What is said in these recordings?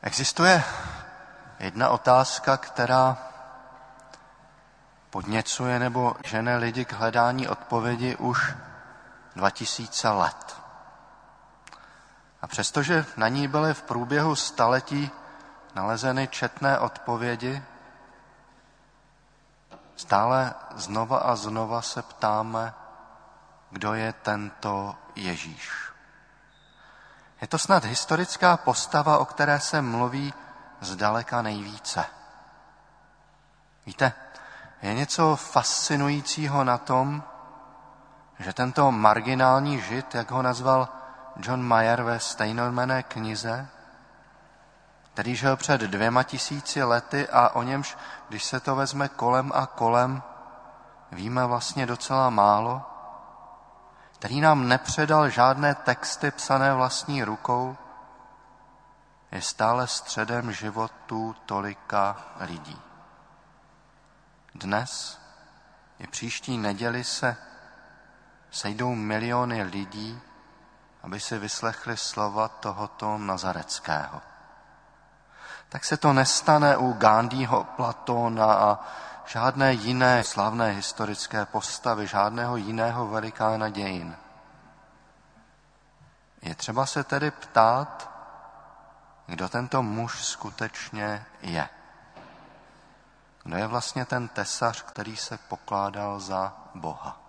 Existuje jedna otázka, která podněcuje nebo žene lidi k hledání odpovědi už 2000 let. A přestože na ní byly v průběhu staletí nalezeny četné odpovědi, stále znova a znova se ptáme, kdo je tento Ježíš. Je to snad historická postava, o které se mluví zdaleka nejvíce. Víte, je něco fascinujícího na tom, že tento marginální žid, jak ho nazval John Mayer ve stejnojmenné knize, který žil před 2000 lety a o němž, když se to vezme kolem a kolem, víme vlastně docela málo, který nám nepředal žádné texty psané vlastní rukou, je stále středem životů tolika lidí. Dnes i příští neděli se sejdou miliony lidí, aby si vyslechli slova tohoto nazareckého. Tak se to nestane u Gandhiho, Platóna a žádné jiné slavné historické postavy, žádného jiného velikána dějin. Je třeba se tedy ptát, kdo tento muž skutečně je. Kdo je vlastně ten tesař, který se pokládal za Boha.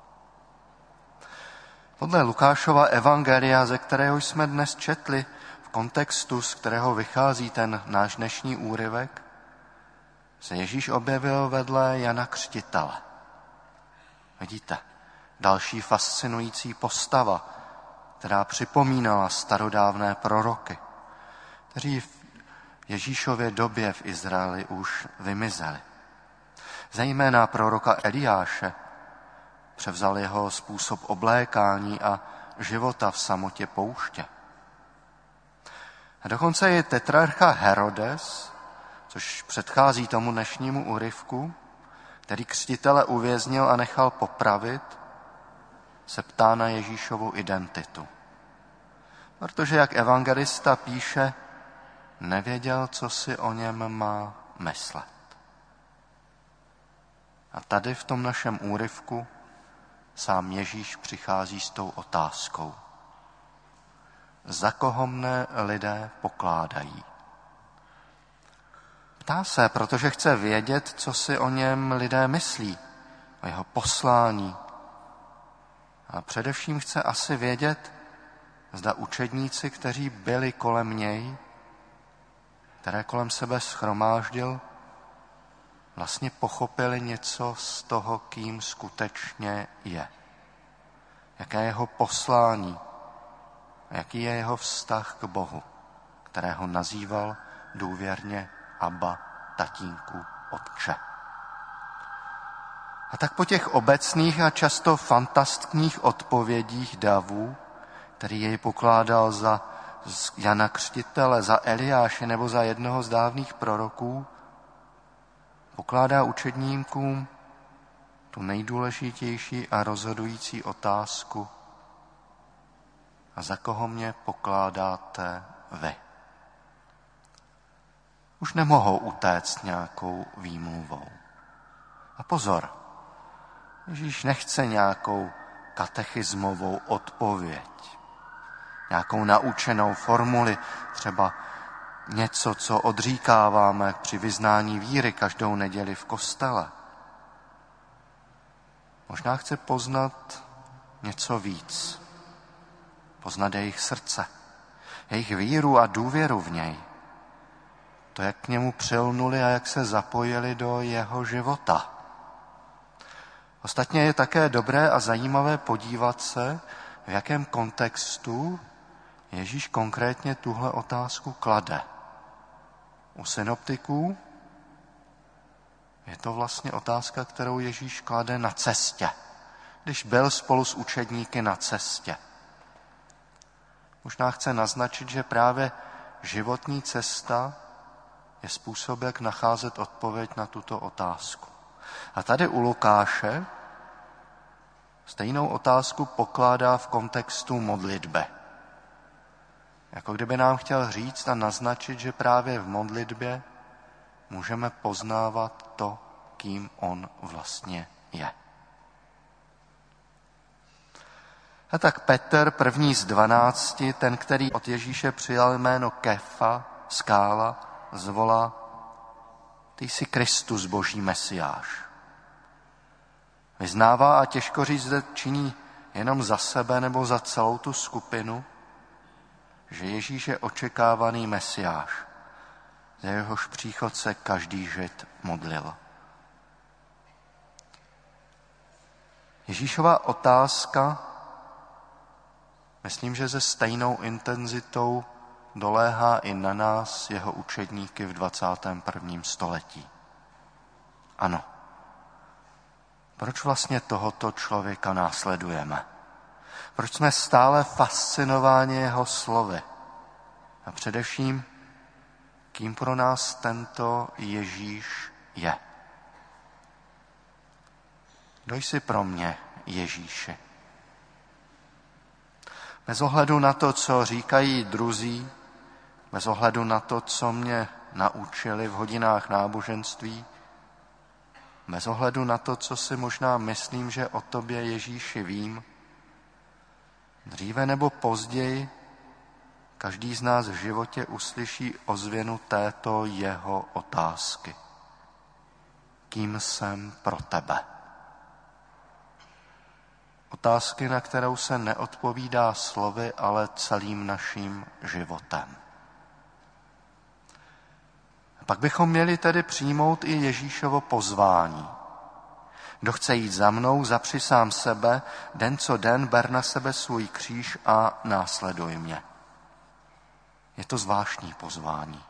Podle Lukášova evangelia, ze kterého jsme dnes četli, v kontextu, z kterého vychází ten náš dnešní úryvek, se Ježíš objevil vedle Jana Křtitele. Vidíte, další fascinující postava, která připomínala starodávné proroky, kteří v Ježíšově době v Izraeli už vymizeli. Zejména proroka Eliáše převzal jeho způsob oblékání a života v samotě pouště. A dokonce i tetrarcha Herodes, což předchází tomu dnešnímu úryvku, který křtitele uvěznil a nechal popravit, se ptá na Ježíšovu identitu. Protože, jak evangelista píše, nevěděl, co si o něm má myslet. A tady v tom našem úryvku sám Ježíš přichází s tou otázkou. Za koho mne lidé pokládají? Ptá se, protože chce vědět, co si o něm lidé myslí, o jeho poslání. A především chce asi vědět, zda učedníci, kteří byli kolem něj, které kolem sebe shromáždil, vlastně pochopili něco z toho, kým skutečně je. Jaké je jeho poslání a jaký je jeho vztah k Bohu, kterého nazýval důvěrně Abba, tatínku, otče. A tak po těch obecných a často fantastních odpovědích davů, který jej pokládal za Jana Křtitele, za Eliáše nebo za jednoho z dávných proroků, pokládá učedníkům tu nejdůležitější a rozhodující otázku: a za koho mě pokládáte vy? Už nemohou utéct nějakou výmluvou. A pozor, Ježíš nechce nějakou katechismovou odpověď, nějakou naučenou formuli, třeba něco, co odříkáváme při vyznání víry každou neděli v kostele. Možná chce poznat něco víc. Poznat jejich srdce, jejich víru a důvěru v něj. To, jak k němu přilnuli a jak se zapojili do jeho života. Ostatně je také dobré a zajímavé podívat se, v jakém kontextu Ježíš konkrétně tuhle otázku klade. U synoptiků je to vlastně otázka, kterou Ježíš klade na cestě, když byl spolu s učedníky na cestě. Možná chce naznačit, že právě životní cesta je způsob, jak nacházet odpověď na tuto otázku. A tady u Lukáše stejnou otázku pokládá v kontextu modlitby. Jako kdyby nám chtěl říct a naznačit, že právě v modlitbě můžeme poznávat to, kým on vlastně je. A tak Petr, první z 12, ten, který od Ježíše přijal jméno Kefa, skála, zvolá: ty jsi Kristus, Boží Mesiáš. Vyznává, a těžko říct, zde činí jenom za sebe nebo za celou tu skupinu, že Ježíš je očekávaný Mesiáš, za jehož příchod se každý Žid modlil. Ježíšova otázka, myslím, že se stejnou intenzitou doléhá i na nás, jeho učedníky v 21. století. Ano. Proč vlastně tohoto člověka následujeme? Proč jsme stále fascinováni jeho slovy? A především, kým pro nás tento Ježíš je? Kdo jsi pro mě, Ježíši? Bez ohledu na to, co říkají druzí, bez ohledu na to, co mě naučili v hodinách náboženství, bez ohledu na to, co si možná myslím, že o tobě, Ježíši, vím, dříve nebo později každý z nás v životě uslyší ozvěnu této jeho otázky. Kým jsem pro tebe? Otázky, na kterou se neodpovídá slovy, ale celým naším životem. Pak bychom měli tedy přijmout i Ježíšovo pozvání. Kdo chce jít za mnou, zapři sám sebe, den co den ber na sebe svůj kříž a následuj mě. Je to zvláštní pozvání.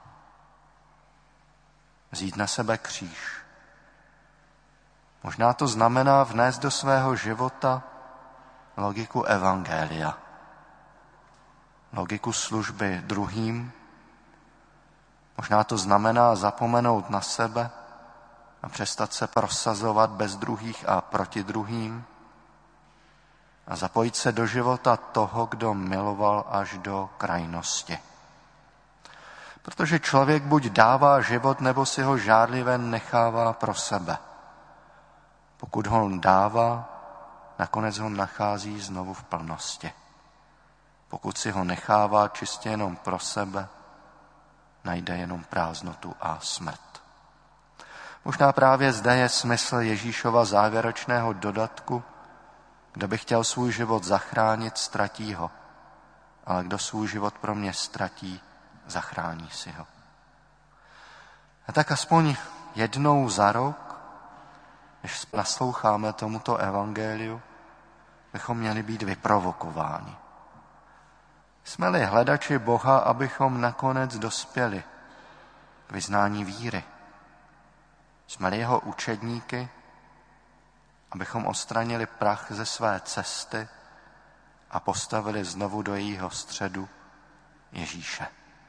Vzít na sebe kříž. Možná to znamená vnést do svého života logiku evangelia, logiku služby druhým. Možná to znamená zapomenout na sebe a přestat se prosazovat bez druhých a proti druhým a zapojit se do života toho, kdo miloval až do krajnosti. Protože člověk buď dává život, nebo si ho žárlivě nechává pro sebe. Pokud ho dává, nakonec ho nachází znovu v plnosti. Pokud si ho nechává čistě jenom pro sebe, najde jenom prázdnotu a smrt. Možná právě zde je smysl Ježíšova závěrečného dodatku: kdo by chtěl svůj život zachránit, ztratí ho, ale kdo svůj život pro mě ztratí, zachrání si ho. A tak aspoň jednou za rok, když nasloucháme tomuto evangeliu, bychom měli být vyprovokováni. Jsme-li hledači Boha, abychom nakonec dospěli k vyznání víry. Jsme-li jeho učedníky, abychom odstranili prach ze své cesty a postavili znovu do jejího středu Ježíše.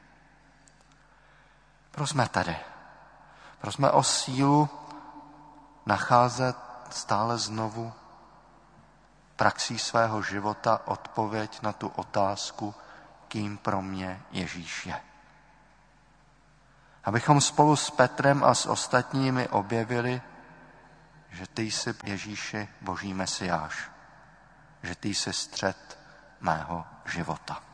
Prosme tedy. Prosme o sílu nacházet stále znovu praxí svého života odpověď na tu otázku, kým pro mě Ježíš je. Abychom spolu s Petrem a s ostatními objevili, že ty jsi, Ježíši, Boží Mesiáš, že ty jsi střed mého života.